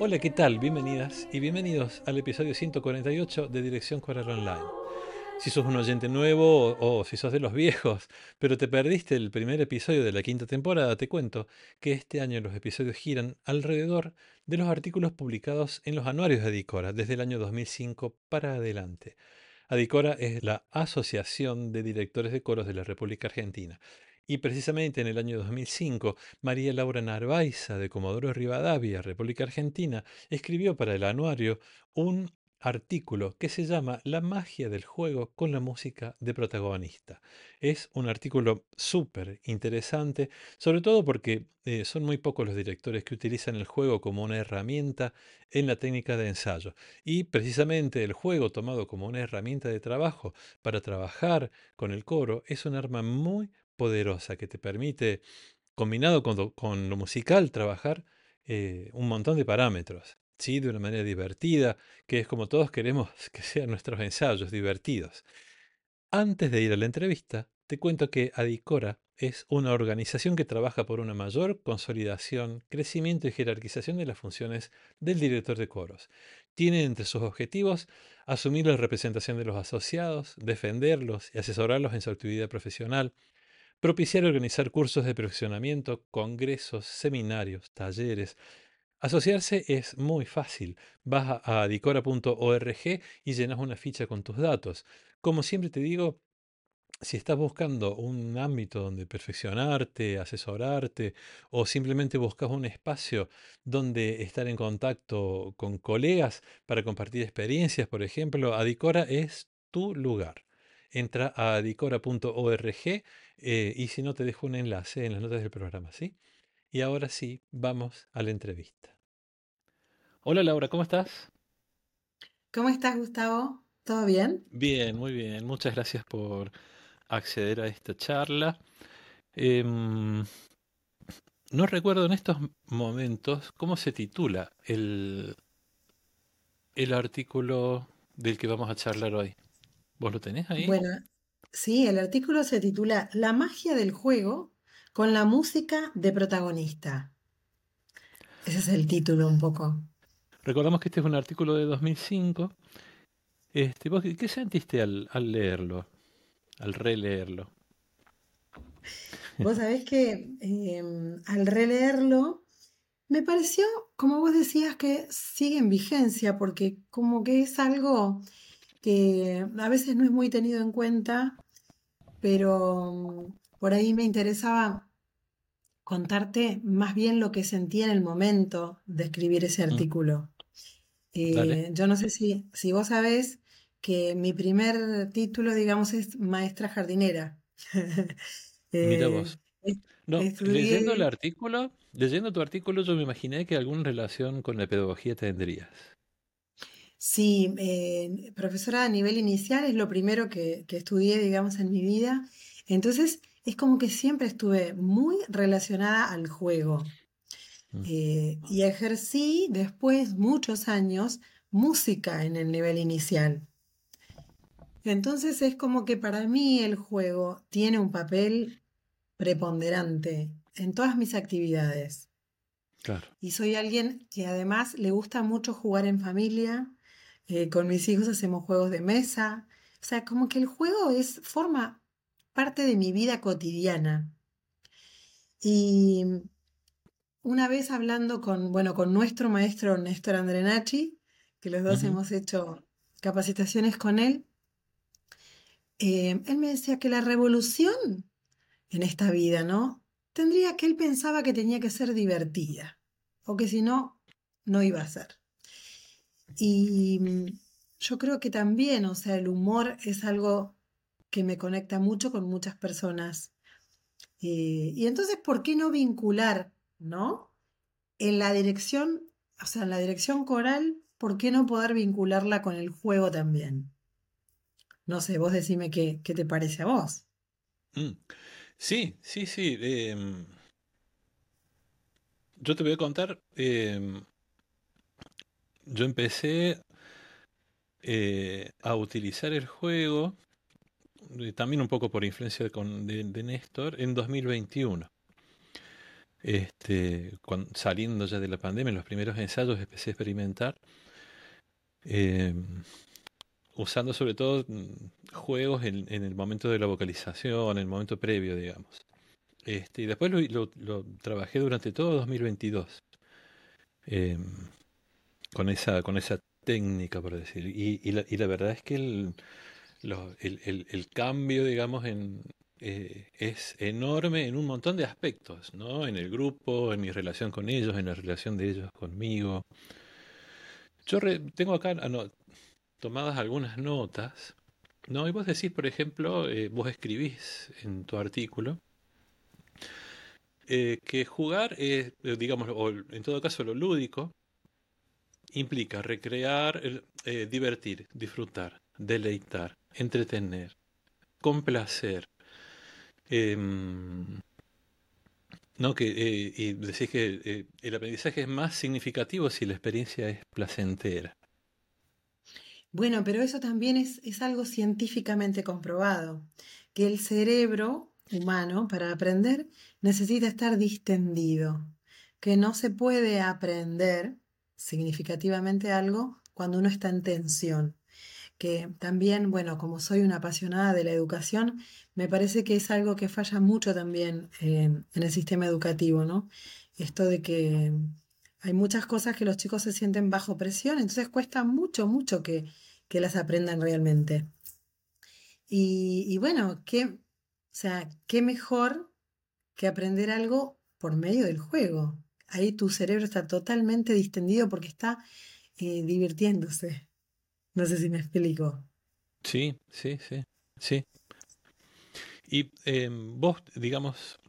Hola, ¿qué tal? Bienvenidas y bienvenidos al episodio 148 de Dirección Coral Online. Si sos un oyente nuevo o si sos de los viejos, pero te perdiste el primer episodio de la quinta temporada, te cuento que este año los episodios giran alrededor de los artículos publicados en los anuarios de Adicora desde el año 2005 para adelante. Adicora es la Asociación de Directores de Coros de la República Argentina. Y precisamente en el año 2005, María Laura Narváiza de Comodoro Rivadavia, República Argentina, escribió para el anuario un artículo que se llama La magia del juego con la música de protagonista. Es un artículo súper interesante, sobre todo porque son muy pocos los directores que utilizan el juego como una herramienta en la técnica de ensayo. Y precisamente el juego tomado como una herramienta de trabajo para trabajar con el coro es un arma muy poderosa que te permite, combinado con lo musical, trabajar un montón de parámetros, ¿sí? De una manera divertida, que es como todos queremos que sean nuestros ensayos, divertidos. Antes de ir a la entrevista, te cuento que Adicora es una organización que trabaja por una mayor consolidación, crecimiento y jerarquización de las funciones del director de coros. Tiene entre sus objetivos asumir la representación de los asociados, defenderlos y asesorarlos en su actividad profesional, propiciar y organizar cursos de perfeccionamiento, congresos, seminarios, talleres. Asociarse es muy fácil. Vas a adicora.org y llenas una ficha con tus datos. Como siempre te digo, si estás buscando un ámbito donde perfeccionarte, asesorarte o simplemente buscas un espacio donde estar en contacto con colegas para compartir experiencias, por ejemplo, Adicora es tu lugar. Entra a adicora.org y si no te dejo un enlace en las notas del programa, ¿sí? Y ahora sí, vamos a la entrevista. Hola Laura, ¿cómo estás? ¿Cómo estás, Gustavo? ¿Todo bien? Bien, muy bien. Muchas gracias por acceder a esta charla. Em, no recuerdo en estos momentos cómo se titula el artículo del que vamos a charlar hoy. ¿Vos lo tenés ahí? Bueno, sí, el artículo se titula La magia del juego con la música de protagonista. Ese es el título un poco. Recordamos que este es un artículo de 2005. ¿Vos qué sentiste al leerlo, al releerlo? Vos sabés que al releerlo me pareció, como vos decías, que sigue en vigencia, porque como que es algo que a veces no es muy tenido en cuenta, pero por ahí me interesaba contarte más bien lo que sentí en el momento de escribir ese Mm, artículo. dale, Yo no sé si vos sabés que mi primer título, digamos, es maestra jardinera. mira Eh, vos. est- No, leyendo el estudié, artículo, leyendo tu artículo, yo me imaginé que alguna relación con la pedagogía tendrías. sí, profesora a nivel inicial es lo primero que estudié, digamos, en mi vida. Entonces, es como que siempre estuve muy relacionada al juego. Mm, Y ejercí después muchos años música en el nivel inicial. Entonces es como que para mí el juego tiene un papel preponderante en todas mis actividades. claro. Y soy alguien que además le gusta mucho jugar en familia. Con mis hijos hacemos juegos de mesa. O sea, como que el juego forma parte de mi vida cotidiana. Y una vez hablando con nuestro maestro Néstor Andrenachi, que los dos Ujú. hemos hecho capacitaciones con él, él me decía que la revolución en esta vida, ¿no? Tendría que él pensaba que tenía que ser divertida, o que si no, no iba a ser. Y yo creo que también, o sea, el humor es algo que me conecta mucho con muchas personas. Y entonces, ¿por qué no vincular, ¿no? En la dirección, o sea, en la dirección coral, ¿por qué no poder vincularla con el juego también? No sé, vos decime qué te parece a vos. Mm. Sí, sí, sí. Yo te voy a contar, yo empecé a utilizar el juego, también un poco por influencia de Néstor, en 2021. Saliendo ya de la pandemia, en los primeros ensayos empecé a experimentar, eh, usando sobre todo juegos en el momento de la vocalización, en el momento previo, digamos. Y después lo trabajé durante todo 2022, eh, con esa técnica, por decir. Y la verdad es que el cambio, digamos, es enorme en un montón de aspectos, ¿no? En el grupo, en mi relación con ellos, en la relación de ellos conmigo. Tengo acá tomadas algunas notas, ¿no? Y vos decís, por ejemplo, vos escribís en tu artículo que jugar es, digamos, o en todo caso lo lúdico, implica recrear, divertir, disfrutar, deleitar, entretener, complacer. em, no, y decís que el aprendizaje es más significativo si la experiencia es placentera. Bueno, pero eso también es algo científicamente comprobado, que el cerebro humano para aprender necesita estar distendido, que no se puede aprender significativamente algo cuando uno está en tensión. Que también, bueno, como soy una apasionada de la educación, me parece que es algo que falla mucho también en el sistema educativo, ¿no? Esto de que hay muchas cosas que los chicos se sienten bajo presión, entonces cuesta mucho, mucho que las aprendan realmente. Y bueno, o sea, qué mejor que aprender algo por medio del juego. Ahí tu cerebro está totalmente distendido porque está divirtiéndose. No sé si me explico. Sí, sí, sí, sí. Y vos, digamos,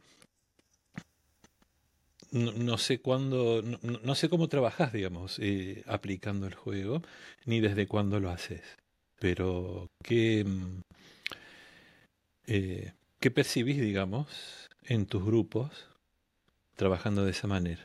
no sé cuándo, no sé cómo trabajás, digamos, aplicando el juego, ni desde cuándo lo haces. Pero, ¿qué percibís, digamos, en tus grupos trabajando de esa manera?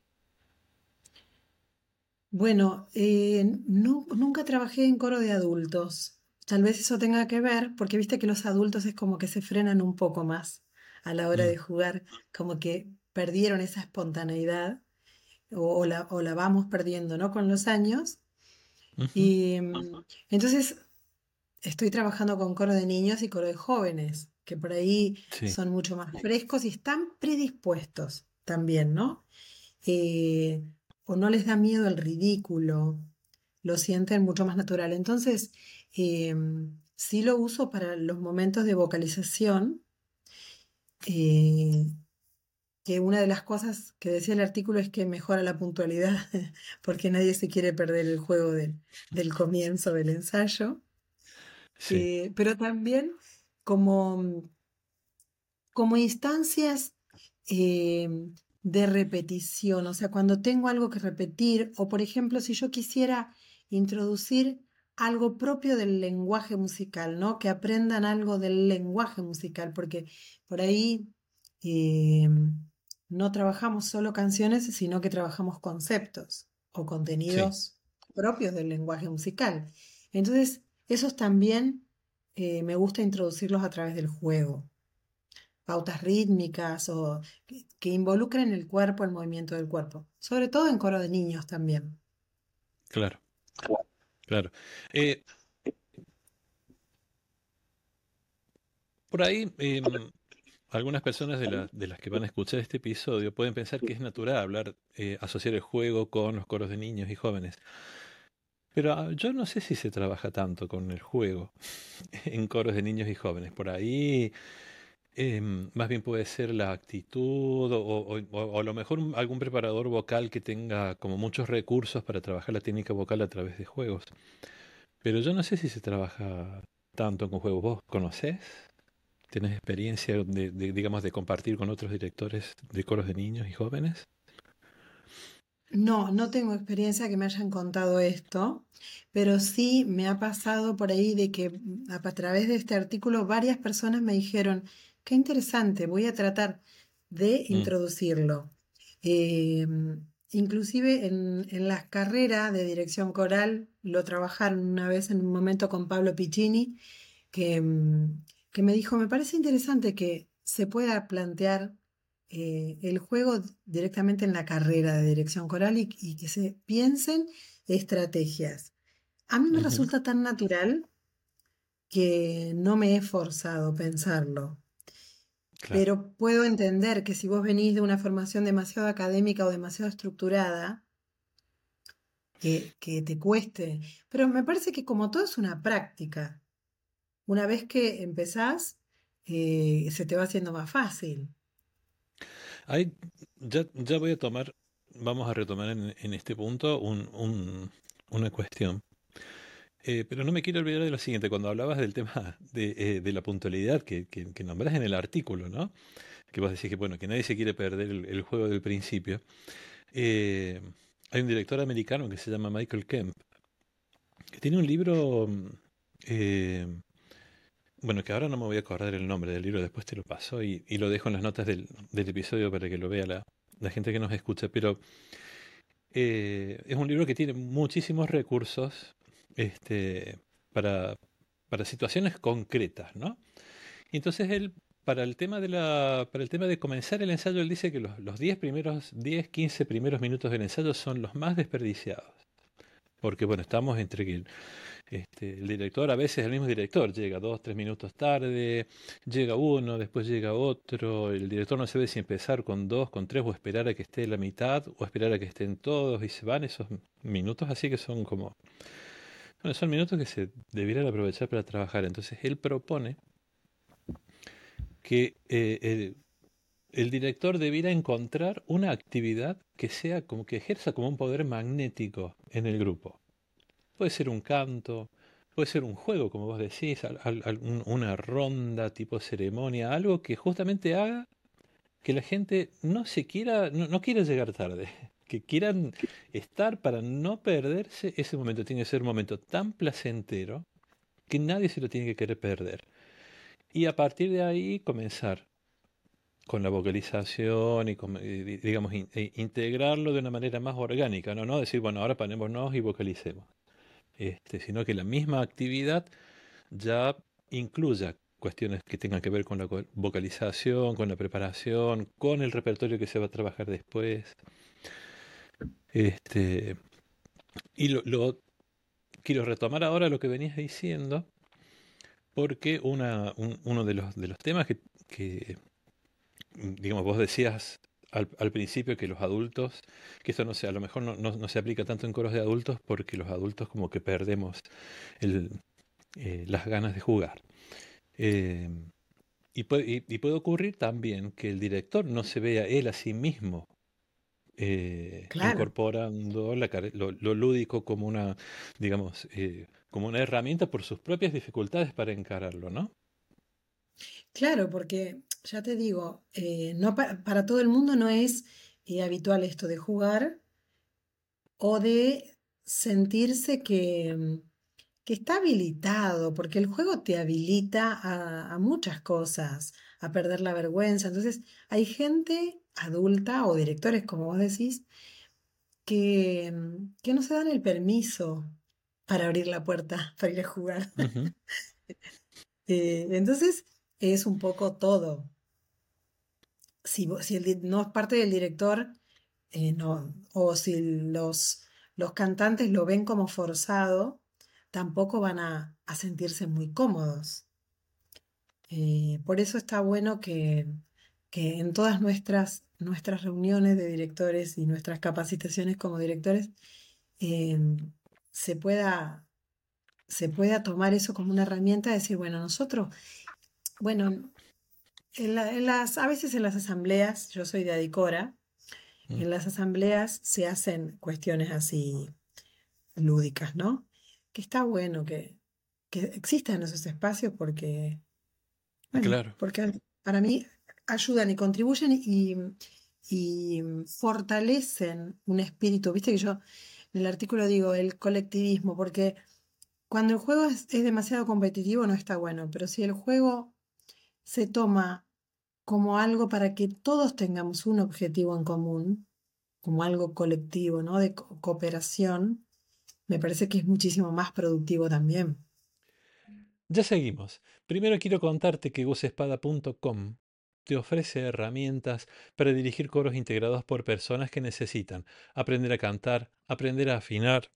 Bueno, nunca trabajé en coro de adultos. Tal vez eso tenga que ver, porque viste que los adultos es como que se frenan un poco más a la hora Mm, de jugar, como que perdieron esa espontaneidad o la vamos perdiendo, ¿no? Con los años. ujú, Y entonces estoy trabajando con coro de niños y coro de jóvenes, que por ahí sí, son mucho más frescos y están predispuestos también, ¿no? eh, o no les da miedo el ridículo, lo sienten mucho más natural. Entonces, eh, sí lo uso para los momentos de vocalización, eh, que una de las cosas que decía el artículo es que mejora la puntualidad, porque nadie se quiere perder el juego del comienzo del ensayo. sí, Pero también como, como instancias eh, de repetición, o sea, cuando tengo algo que repetir, o por ejemplo, si yo quisiera introducir algo propio del lenguaje musical, ¿no? Que aprendan algo del lenguaje musical, porque por ahí eh, no trabajamos solo canciones, sino que trabajamos conceptos o sí, contenidos propios del lenguaje musical. Entonces, esos también me gusta introducirlos a través del juego, pautas rítmicas o que involucren el cuerpo, el movimiento del cuerpo, sobre todo en coro de niños también. claro, claro. Eh, por ahí, algunas personas de las que van a escuchar este episodio pueden pensar que es natural hablar, asociar el juego con los coros de niños y jóvenes. Pero yo no sé si se trabaja tanto con el juego en coros de niños y jóvenes. Por ahí más bien puede ser la actitud o a lo mejor algún preparador vocal que tenga como muchos recursos para trabajar la técnica vocal a través de juegos. Pero yo no sé si se trabaja tanto con juegos. ¿Vos conocés? ¿Tenés experiencia digamos, de compartir con otros directores de coros de niños y jóvenes? No, no tengo experiencia que me hayan contado esto, pero sí me ha pasado por ahí de que a través de este artículo varias personas me dijeron, qué interesante, voy a tratar de Mm, introducirlo. Eh, Inclusive en las carreras de dirección coral lo trabajaron una vez en un momento con Pablo Piccini, que, que me dijo, me parece interesante que se pueda plantear el juego directamente en la carrera de dirección coral y que se piensen estrategias. A mí me Ujú, resulta tan natural que no me he forzado a pensarlo, claro. pero puedo entender que si vos venís de una formación demasiado académica o demasiado estructurada, que te cueste. Pero me parece que como todo es una práctica, una vez que empezás, se te va haciendo más fácil. Hay, ya voy a tomar, vamos a retomar en este punto una cuestión. Pero no me quiero olvidar de lo siguiente, cuando hablabas del tema de la puntualidad que nombrás en el artículo, ¿no? Que vos decís que, bueno, que nadie se quiere perder el juego del principio. Eh, Hay un director americano que se llama Michael Kemp, que tiene un libro, eh, bueno, que ahora no me voy a acordar el nombre del libro, después te lo paso y lo dejo en las notas del episodio para que lo vea la gente que nos escucha, pero es un libro que tiene muchísimos recursos este, para, para situaciones concretas, ¿no? Y entonces él, para el tema de comenzar el ensayo, él dice que los 15 primeros minutos del ensayo son los más desperdiciados. Porque bueno, estamos entre que el director, a veces el mismo director, llega 2, 3 minutos tarde, llega uno, después llega otro, el director no sabe si empezar con dos, con tres, o esperar a que esté la mitad, o esperar a que estén todos, y se van esos minutos así que son como, bueno, son minutos que se debieran aprovechar para trabajar. Entonces él propone que el director debiera encontrar una actividad que sea como que ejerza como un poder magnético en el grupo. Puede ser un canto, puede ser un juego, como vos decís, una ronda tipo ceremonia, algo que justamente haga que la gente no quiera llegar tarde, que quieran estar para no perderse ese momento. Tiene que ser un momento tan placentero que nadie se lo tiene que querer perder. Y a partir de ahí comenzar con la vocalización y digamos integrarlo de una manera más orgánica, ¿no? No decir, bueno, ahora parémonos y vocalicemos, sino que la misma actividad ya incluya cuestiones que tengan que ver con la vocalización, con la preparación, con el repertorio que se va a trabajar después. Este, y quiero retomar ahora lo que venías diciendo, porque uno de los temas que, digamos, vos decías al principio que los adultos, que esto no sé, a lo mejor no se aplica tanto en coros de adultos porque los adultos como que perdemos el, las ganas de jugar. Eh, y puede ocurrir también que el director no se vea él a sí mismo Claro, incorporando lo lúdico como una, digamos, como una herramienta por sus propias dificultades para encararlo, ¿no? claro, porque ya te digo, no para todo el mundo no es habitual esto de jugar o de sentirse que está habilitado, porque el juego te habilita a muchas cosas, a perder la vergüenza. Entonces, hay gente adulta o directores, como vos decís, que no se dan el permiso para abrir la puerta, para ir a jugar. Ujú, Entonces, es un poco todo. Si no es parte del director, no, o si los cantantes lo ven como forzado, tampoco van a sentirse muy cómodos. Por eso está bueno que en todas nuestras reuniones de directores y nuestras capacitaciones como directores eh, se pueda, se pueda tomar eso como una herramienta de decir, bueno, nosotros, bueno, a veces en las asambleas, yo soy de Adicora, mm, en las asambleas se hacen cuestiones así lúdicas, ¿no? Que está bueno que existan esos espacios porque, bueno, claro. porque para mí ayudan y contribuyen y fortalecen un espíritu. Viste que yo en el artículo digo el colectivismo, porque cuando el juego es demasiado competitivo no está bueno, pero si el juego se toma como algo para que todos tengamos un objetivo en común, como algo colectivo, ¿no? De cooperación, me parece que es muchísimo más productivo también. Ya seguimos. Primero quiero contarte que gusespada.com te ofrece herramientas para dirigir coros integrados por personas que necesitan aprender a cantar, aprender a afinar.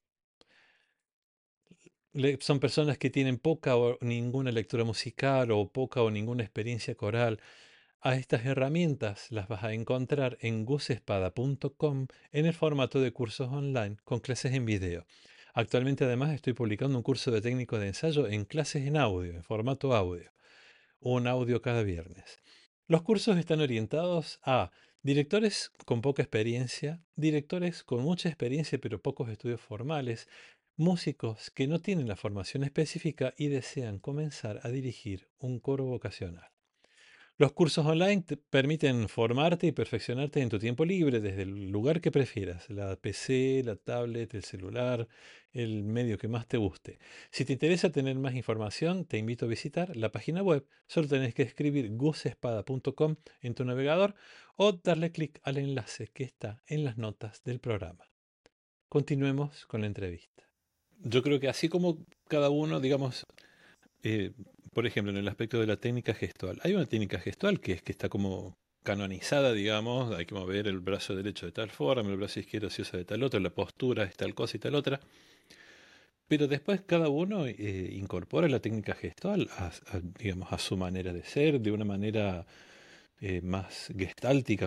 Son personas que tienen poca o ninguna lectura musical o poca o ninguna experiencia coral. A estas herramientas las vas a encontrar en gusespada.com en el formato de cursos online con clases en video. Actualmente además estoy publicando un curso de técnico de ensayo en clases en audio, en formato audio, un audio cada viernes. Los cursos están orientados a directores con poca experiencia, directores con mucha experiencia pero pocos estudios formales, músicos que no tienen la formación específica y desean comenzar a dirigir un coro vocacional. Los cursos online te permiten formarte y perfeccionarte en tu tiempo libre desde el lugar que prefieras, la PC, la tablet, el celular, el medio que más te guste. Si te interesa tener más información, te invito a visitar la página web. Solo tenés que escribir gusespada.com en tu navegador o darle clic al enlace que está en las notas del programa. Continuemos con la entrevista. Yo creo que así como cada uno, digamos, eh, por ejemplo, en el aspecto de la técnica gestual, hay una técnica gestual que es que está como canonizada, digamos, hay que mover el brazo derecho de tal forma, el brazo izquierdo se usa de tal otra, la postura es tal cosa y tal otra, pero después cada uno incorpora la técnica gestual digamos, a su manera de ser, de una manera más gestáltica,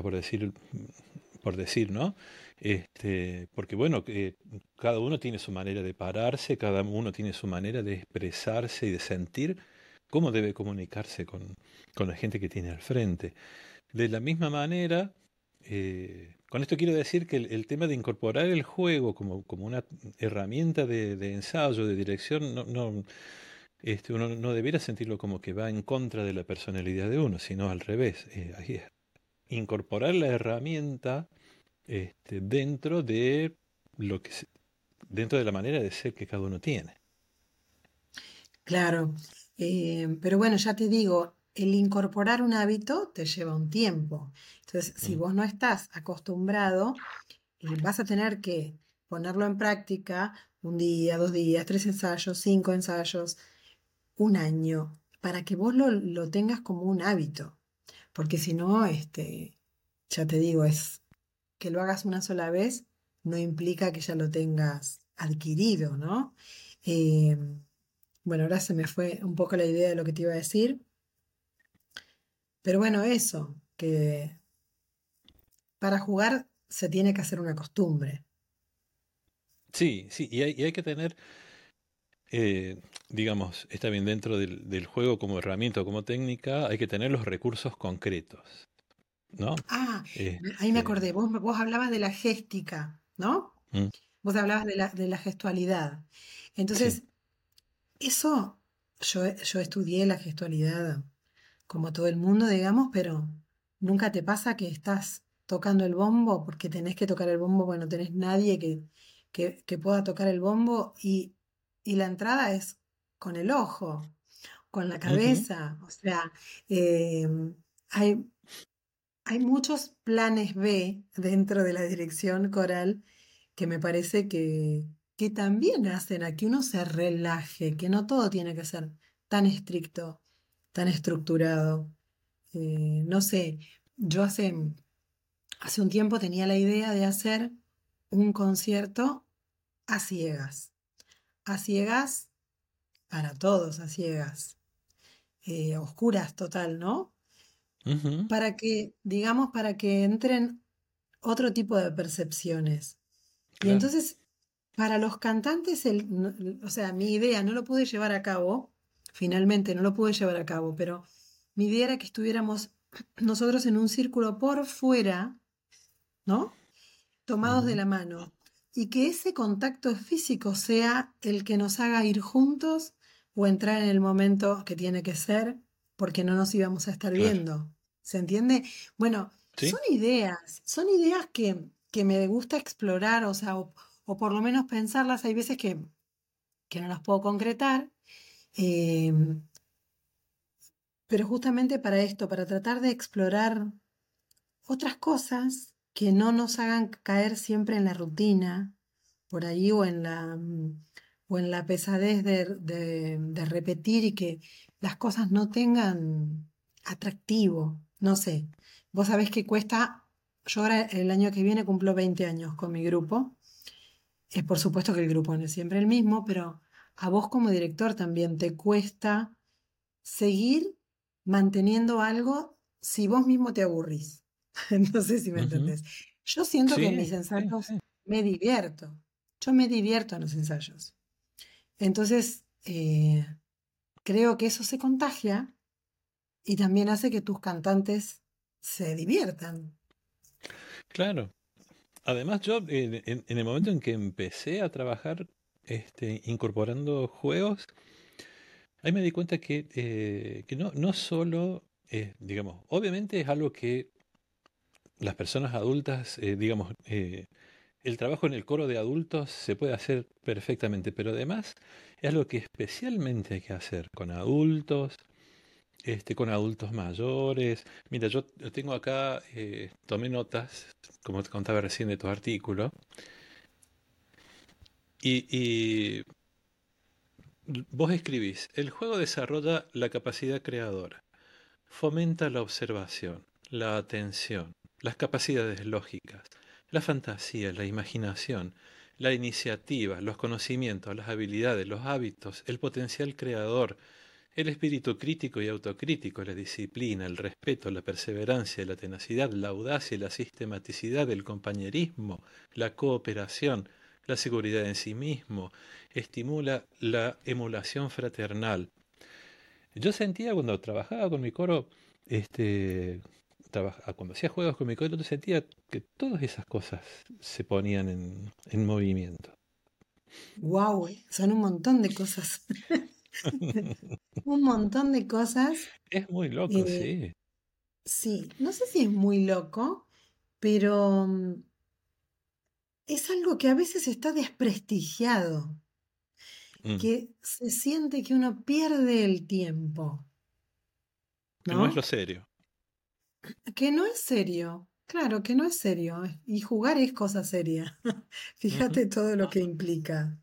por decir, ¿no? Porque bueno, cada uno tiene su manera de pararse, cada uno tiene su manera de expresarse y de sentir cómo debe comunicarse con la gente que tiene al frente. De la misma manera, con esto quiero decir que el tema de incorporar el juego como una herramienta de ensayo, de dirección, uno no debiera sentirlo como que va en contra de la personalidad de uno, sino al revés. Ahí es incorporar la herramienta dentro de lo que dentro de la manera de ser que cada uno tiene. Claro, pero bueno, ya te digo, el incorporar un hábito te lleva un tiempo. Entonces, si Mm. vos no estás acostumbrado, vas a tener que ponerlo en práctica un día, 2 días, 3 ensayos, 5 ensayos, un año, para que vos lo tengas como un hábito. Porque si no, ya te digo, es que lo hagas una sola vez, no implica que ya lo tengas adquirido, ¿no? Eh, bueno, ahora se me fue un poco la idea de lo que te iba a decir, pero bueno, eso, que para jugar se tiene que hacer una costumbre. Sí, sí, y hay que tener, digamos, está bien, dentro del juego como herramienta o como técnica, hay que tener los recursos concretos, ¿no? Ah, ahí me Este, acordé, vos hablabas de la géstica, ¿no? mm, Vos hablabas de la gestualidad. sí. Entonces, eso, yo estudié la gestualidad como todo el mundo, digamos, pero nunca te pasa que estás tocando el bombo porque tenés que tocar el bombo, bueno, no tenés nadie que pueda tocar el bombo y la entrada es con el ojo, con la Ujú. cabeza, o sea, eh, hay, hay muchos planes B dentro de la dirección coral que me parece que también hacen a que uno se relaje, que no todo tiene que ser tan estricto, tan estructurado. No sé, yo hace un tiempo tenía la idea de hacer un concierto a ciegas. A ciegas para todos, a ciegas. Oscuras total, ¿no? Ujú. Para que, digamos, para que entren otro tipo de percepciones. Y Claro. entonces, para los cantantes, o sea, mi idea no lo pude llevar a cabo, finalmente no lo pude llevar a cabo, pero mi idea era que estuviéramos nosotros en un círculo por fuera, ¿no? Tomados de Ujú. la mano, y que ese contacto físico sea el que nos haga ir juntos o entrar en el momento que tiene que ser, porque no nos íbamos a estar Claro. viendo. ¿Se entiende? Bueno, ¿Sí? son ideas que me gusta explorar, o sea, o por lo menos pensarlas. Hay veces que no las puedo concretar, eh, pero justamente para esto, para tratar de explorar otras cosas que no nos hagan caer siempre en la rutina, por ahí o en la pesadez de repetir y que las cosas no tengan atractivo. No sé, vos sabés que cuesta, yo ahora el año que viene cumplo 20 años con mi grupo. Por supuesto que el grupo no es siempre el mismo, pero a vos como director también te cuesta seguir manteniendo algo si vos mismo te aburrís. No sé si me Ujú. entendés. Yo siento que en mis Sí, sí, ensayos sí. me divierto. Yo me divierto en los ensayos. Entonces, creo que eso se contagia y también hace que tus cantantes se diviertan. Claro. Además, yo en el momento en que empecé a trabajar incorporando juegos, ahí me di cuenta que no solo, digamos, obviamente es algo que las personas adultas, digamos, el trabajo en el coro de adultos se puede hacer perfectamente, pero además es algo que especialmente hay que hacer con adultos mayores. Mira, yo tengo acá, tomé notas, como te contaba recién de tu artículo, y vos escribís, el juego desarrolla la capacidad creadora, fomenta la observación, la atención, las capacidades lógicas, la fantasía, la imaginación, la iniciativa, los conocimientos, las habilidades, los hábitos, el potencial creador, el espíritu crítico y autocrítico, la disciplina, el respeto, la perseverancia, la tenacidad, la audacia, la sistematicidad, el compañerismo, la cooperación, la seguridad en sí mismo, estimula la emulación fraternal. Yo sentía cuando trabajaba con mi coro, este, cuando hacía juegos con mi coro, yo sentía que todas esas cosas se ponían en movimiento. ¡Wow! Son un montón de cosas. Un montón de cosas. Es muy loco, eh, sí. sí, no sé si es muy loco, pero es algo que a veces está desprestigiado, Mm. que se siente que uno pierde el tiempo, Que no es lo ¿no? serio. Que no es serio, claro que no es serio, y jugar es cosa seria. Ujú. Fíjate todo lo que implica.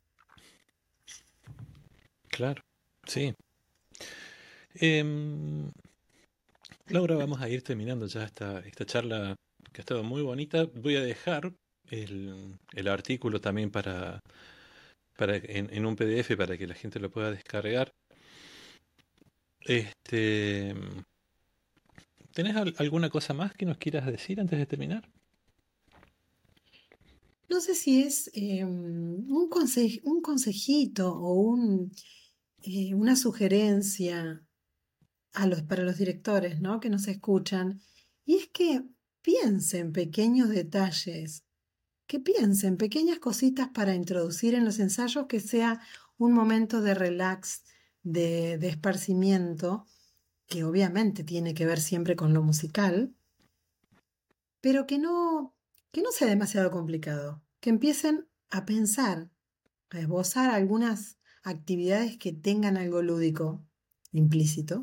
Claro, sí. Em, Laura, vamos a ir terminando ya esta charla que ha estado muy bonita. Voy a dejar el artículo también en un PDF para que la gente lo pueda descargar. Este, ¿Tenés alguna cosa más que nos quieras decir antes de terminar? No sé si es un consejito o una sugerencia para los directores, ¿no? Que nos escuchan. Y es que piensen pequeños detalles, que piensen pequeñas cositas para introducir en los ensayos, que sea un momento de relax, de esparcimiento, que obviamente tiene que ver siempre con lo musical, pero que no sea demasiado complicado, que empiecen a pensar, a esbozar algunas actividades que tengan algo lúdico implícito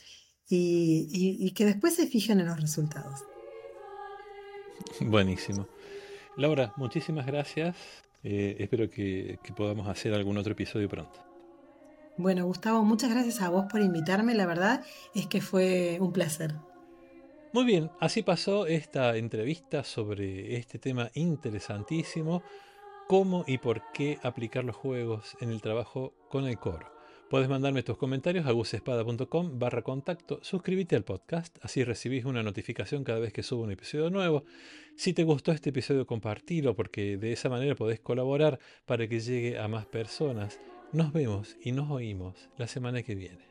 y que después se fijen en los resultados. Buenísimo. Laura, muchísimas gracias. Espero que podamos hacer algún otro episodio pronto. Bueno, Gustavo, muchas gracias a vos por invitarme. La verdad es que fue un placer. Muy bien, así pasó esta entrevista sobre este tema interesantísimo, cómo y por qué aplicar los juegos en el trabajo con el coro. Puedes mandarme tus comentarios a gusespada.com/contacto, suscríbete al podcast, así recibís una notificación cada vez que subo un episodio nuevo. Si te gustó este episodio, compartilo porque de esa manera podés colaborar para que llegue a más personas. Nos vemos y nos oímos la semana que viene.